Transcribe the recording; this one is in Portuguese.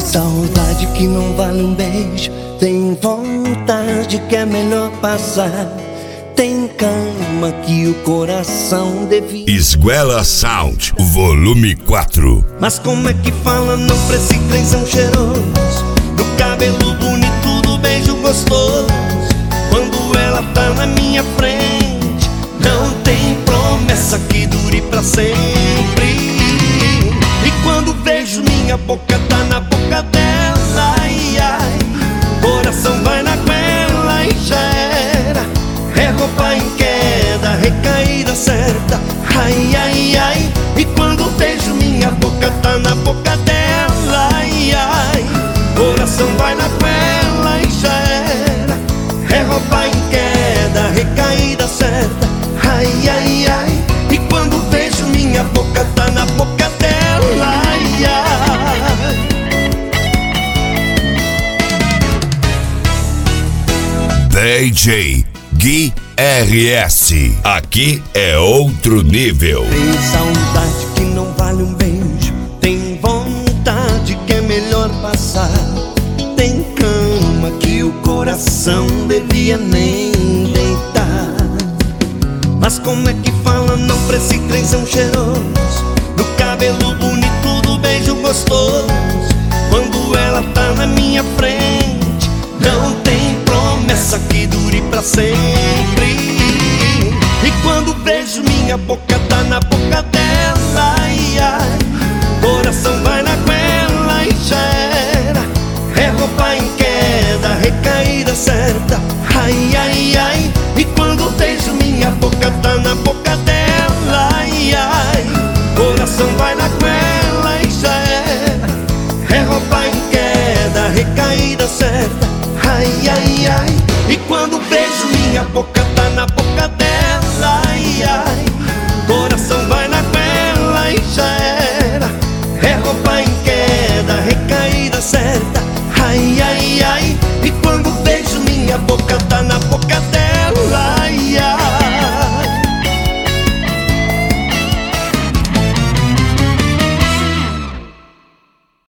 Saudade que não vale um beijo, tem vontade que é melhor passar. Tem cama que o coração devia. Esguela Sound, volume 4. Mas como é que fala não pra esse trenzão cheiroso, do cabelo bonito, do beijo gostoso? Quando ela tá na minha frente, não tem promessa que dure pra sempre. E quando vejo minha boca tá na boca dela, ai ai, coração vai na goela e já era. É roupa em queda, recaída certa, ai ai ai. E quando vejo minha boca tá na boca dela, ai ai, coração vai na goela e já era. É roupa em queda, recaída certa, ai ai ai. E quando vejo minha boca tá na boca dela, ai ai. DJ Gui RS, aqui é outro nível. Tem saudade que não vale um beijo, tem vontade que é melhor passar. Tem cama que o coração devia nem deitar. Mas como é que fala não pra esse trenzão cheiroso, do cabelo bonito, do beijo gostoso? Quando ela tá na minha frente, não tem promessa que dure pra sempre. E quando vejo minha boca tá na boca dela, ai ai, coração vai na goela e já era. É roupa em queda, recaída certa, ai ai ai. E quando vejo minha boca tá na boca dela, ai ai, coração vai na goela e já era. É roupa em queda, recaída certa, ai ai ai. E quando vejo minha boca tá na boca dela, ai ai,